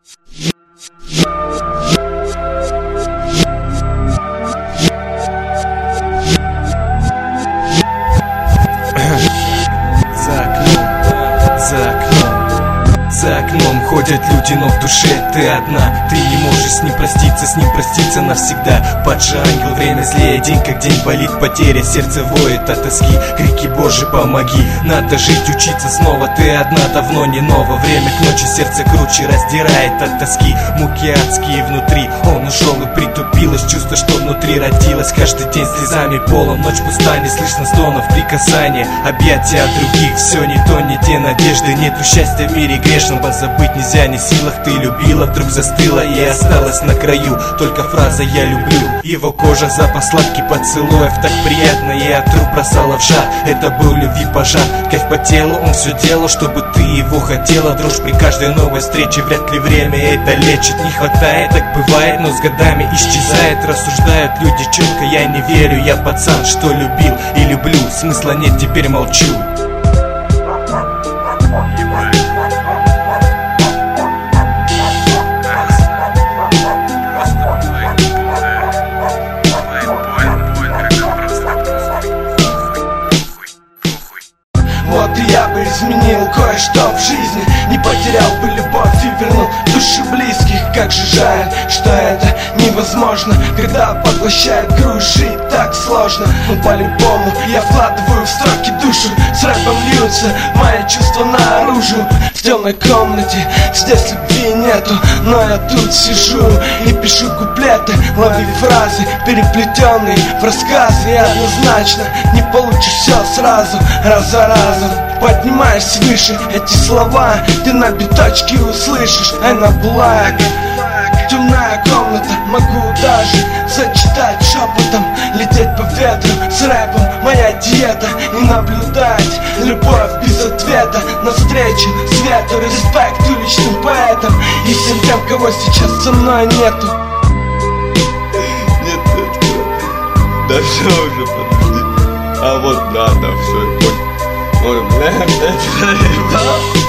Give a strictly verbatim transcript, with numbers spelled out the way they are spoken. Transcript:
За окном ходят люди, но в душе ты одна. Ты не можешь с ним проститься, с ним проститься навсегда. Падший ангел, время злее, день как день болит потеря. Сердце воет от тоски, крики Боже помоги. Надо жить, учиться снова, ты одна, давно не ново. Время к ночи, сердце круче раздирает от тоски. Муки адские внутри, он ушел и притупилось. Чувство, что внутри родилось, каждый день слезами полон. Ночь пуста, не слышно стонов, прикасания, объятия от других. Все не то, не те надежды, нету счастья в мире грешном. Забыть нельзя, не в силах ты любила, вдруг застыла и осталась на краю. Только фраза «я люблю». Его кожа, запах сладкий поцелуев, так приятно, и от рук бросала в жар. Это был любви пожар, кайф по телу, он все делал, чтобы ты его хотела. Дрожь при каждой новой встрече, вряд ли время это лечит. Не хватает, так бывает, но с годами исчезает. Рассуждают люди четко, я не верю, я пацан, что любил и люблю. Смысла нет, теперь молчу. Вот и я бы изменил кое-что в жизни, не потерял бы любовь и вернул души близких. Как же жаль, что это невозможно, когда поглощает груз, жить так сложно. Но по-любому я вкладываю в строки душу, с рэпом льются мои чувства наружу. В темной комнате здесь любви нету, но я тут сижу и пишу куплеты, лови фразы, переплетенные в рассказы. И однозначно не получишь все сразу, раз за разом. Поднимаясь выше, эти слова ты на биточке услышишь. Она была темная комната, могу даже зачитать шепотом, лететь по ветру с рэпом, моя диета. И наблюдать любовь без ответа, навстречу свету, респект уличным поэтам и всем тем, кого сейчас со мной нету. Нет, нет, нет. Да все уже, подожди. А вот надо, все, я понял. Ой, блядь, это